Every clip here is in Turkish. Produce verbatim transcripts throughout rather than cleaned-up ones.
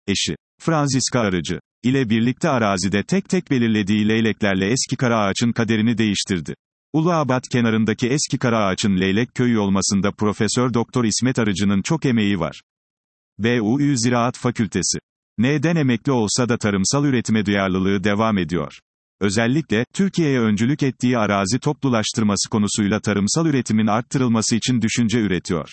eşi, Franziska Arıcı, ile birlikte arazide tek tek belirlediği leyleklerle eski Karaağaç'ın kaderini değiştirdi. Uluabat kenarındaki eski Karaağaç'ın Leylek Köyü olmasında Profesör Doktor İsmet Arıcı'nın çok emeği var. B U Ü Ziraat Fakültesi. N'den emekli olsa da tarımsal üretime duyarlılığı devam ediyor. Özellikle, Türkiye'ye öncülük ettiği arazi toplulaştırması konusuyla tarımsal üretimin arttırılması için düşünce üretiyor.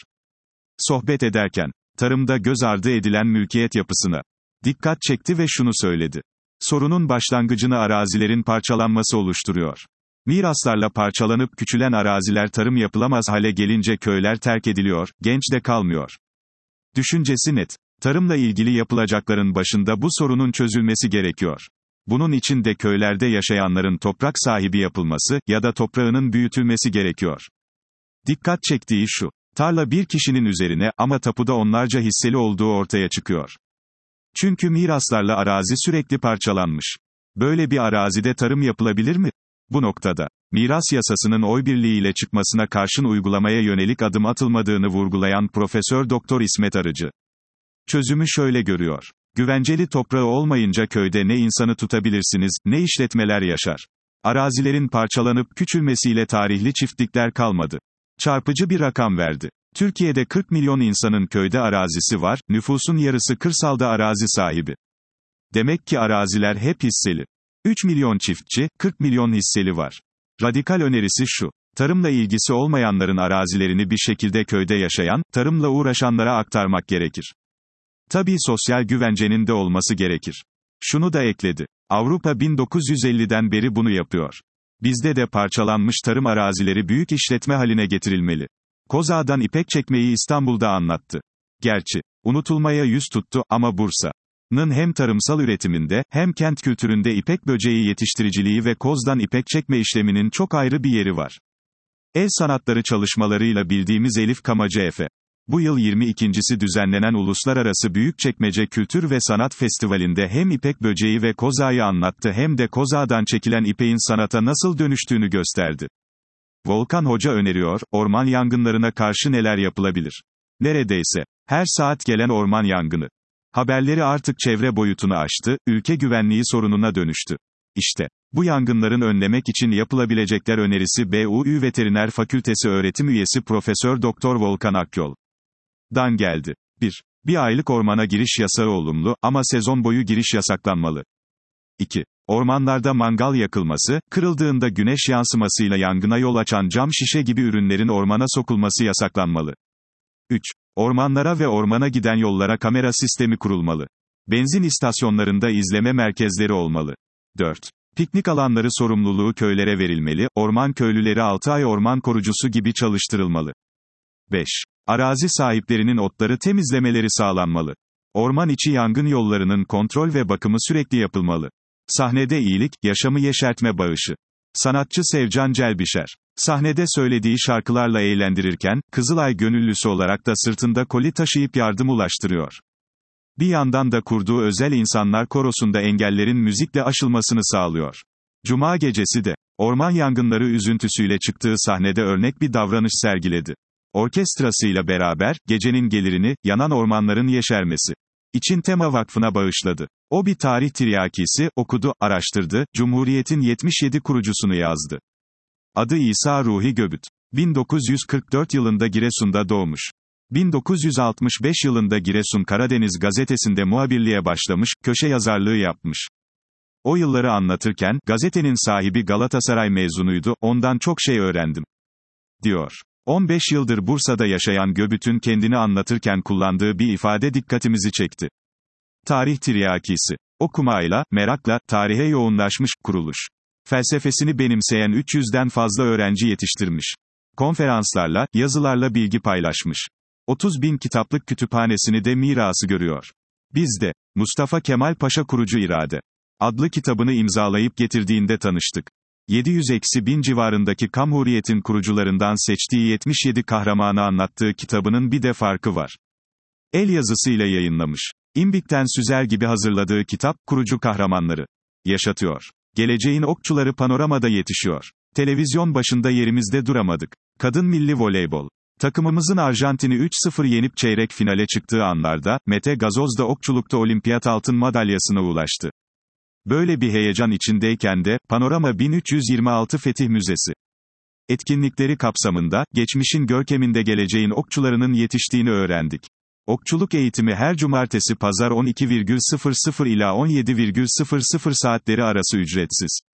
Sohbet ederken, tarımda göz ardı edilen mülkiyet yapısına dikkat çekti ve şunu söyledi. Sorunun başlangıcını arazilerin parçalanması oluşturuyor. Miraslarla parçalanıp küçülen araziler tarım yapılamaz hale gelince köyler terk ediliyor, genç de kalmıyor. Düşüncesi net. Tarımla ilgili yapılacakların başında bu sorunun çözülmesi gerekiyor. Bunun için de köylerde yaşayanların toprak sahibi yapılması ya da toprağının büyütülmesi gerekiyor. Dikkat çektiği şu. Tarla bir kişinin üzerine ama tapuda onlarca hisseli olduğu ortaya çıkıyor. Çünkü miraslarla arazi sürekli parçalanmış. Böyle bir arazide tarım yapılabilir mi? Bu noktada, miras yasasının oy birliğiyle çıkmasına karşın uygulamaya yönelik adım atılmadığını vurgulayan Profesör Doktor İsmet Arıcı, çözümü şöyle görüyor. Güvenceli toprağı olmayınca köyde ne insanı tutabilirsiniz, ne işletmeler yaşar. Arazilerin parçalanıp küçülmesiyle tarihli çiftlikler kalmadı. Çarpıcı bir rakam verdi. Türkiye'de kırk milyon insanın köyde arazisi var, nüfusun yarısı kırsalda arazi sahibi. Demek ki araziler hep hisseli. üç milyon çiftçi, kırk milyon hisseli var. Radikal önerisi şu. Tarımla ilgisi olmayanların arazilerini bir şekilde köyde yaşayan, tarımla uğraşanlara aktarmak gerekir. Tabii sosyal güvencenin de olması gerekir. Şunu da ekledi. Avrupa bin dokuz yüz elliden beri bunu yapıyor. Bizde de parçalanmış tarım arazileri büyük işletme haline getirilmeli. Kozağ'dan ipek çekmeyi İstanbul'da anlattı. Gerçi, unutulmaya yüz tuttu ama Bursa'nın hem tarımsal üretiminde, hem kent kültüründe ipek böceği yetiştiriciliği ve kozdan ipek çekme işleminin çok ayrı bir yeri var. El sanatları çalışmalarıyla bildiğimiz Elif Kamacı Efe. Bu yıl yirmi ikincisi düzenlenen Uluslararası Büyükçekmece Kültür ve Sanat Festivali'nde hem ipek böceği ve kozağıyı anlattı hem de kozağdan çekilen ipeğin sanata nasıl dönüştüğünü gösterdi. Volkan Hoca öneriyor, orman yangınlarına karşı neler yapılabilir? Neredeyse her saat gelen orman yangını haberleri artık çevre boyutunu aştı, ülke güvenliği sorununa dönüştü. İşte, bu yangınların önlemek için yapılabilecekler önerisi B U Ü Veteriner Fakültesi öğretim üyesi Profesör Doktor Volkan Akyol dan geldi. bir. Bir aylık ormana giriş yasağı olumlu, ama sezon boyu giriş yasaklanmalı. iki. Ormanlarda mangal yakılması, kırıldığında güneş yansımasıyla yangına yol açan cam şişe gibi ürünlerin ormana sokulması yasaklanmalı. üç. Ormanlara ve ormana giden yollara kamera sistemi kurulmalı. Benzin istasyonlarında izleme merkezleri olmalı. dört. Piknik alanları sorumluluğu köylere verilmeli, orman köylüleri altı ay orman korucusu gibi çalıştırılmalı. beş. Arazi sahiplerinin otları temizlemeleri sağlanmalı. Orman içi yangın yollarının kontrol ve bakımı sürekli yapılmalı. Sahnede iyilik, yaşamı yeşertme bağışı. Sanatçı Sevcan Celbişer, sahnede söylediği şarkılarla eğlendirirken, Kızılay gönüllüsü olarak da sırtında koli taşıyıp yardım ulaştırıyor. Bir yandan da kurduğu özel insanlar korosunda engellerin müzikle aşılmasını sağlıyor. Cuma gecesi de, orman yangınları üzüntüsüyle çıktığı sahnede örnek bir davranış sergiledi. Orkestrasıyla beraber, gecenin gelirini, yanan ormanların yeşermesi için Tema Vakfı'na bağışladı. O bir tarih tiryakisi, okudu, araştırdı, Cumhuriyet'in yetmiş yedi kurucusunu yazdı. Adı İsa Ruhi Göbüt. bin dokuz yüz kırk dört yılında Giresun'da doğmuş. bin dokuz yüz altmış beş yılında Giresun Karadeniz gazetesinde muhabirliğe başlamış, köşe yazarlığı yapmış. O yılları anlatırken, gazetenin sahibi Galatasaray mezunuydu, ondan çok şey öğrendim, diyor. on beş yıldır Bursa'da yaşayan Göbüt'ün kendini anlatırken kullandığı bir ifade dikkatimizi çekti. Tarih tiryakisi. Okumayla, merakla, tarihe yoğunlaşmış, kuruluş felsefesini benimseyen üç yüzden fazla öğrenci yetiştirmiş. Konferanslarla, yazılarla bilgi paylaşmış. otuz bin kitaplık kütüphanesini de mirası görüyor. Biz de, Mustafa Kemal Paşa Kurucu İrade adlı kitabını imzalayıp getirdiğinde tanıştık. yedi yüz bin civarındaki Cumhuriyet'in kurucularından seçtiği yetmiş yedi kahramanı anlattığı kitabının bir de farkı var. El yazısıyla yayınlamış. İmbik'ten süzer gibi hazırladığı kitap, kurucu kahramanları yaşatıyor. Geleceğin okçuları panoramada yetişiyor. Televizyon başında yerimizde duramadık. Kadın milli voleybol Takımımızın Arjantin'i üç sıfır yenip çeyrek finale çıktığı anlarda, Mete Gazoz da okçulukta olimpiyat altın madalyasına ulaştı. Böyle bir heyecan içindeyken de, Panorama bin üç yüz yirmi altı Fetih Müzesi etkinlikleri kapsamında, geçmişin görkeminde geleceğin okçularının yetiştiğini öğrendik. Okçuluk eğitimi her cumartesi pazar on iki sıfır sıfır ila on yedi sıfır sıfır saatleri arası ücretsiz.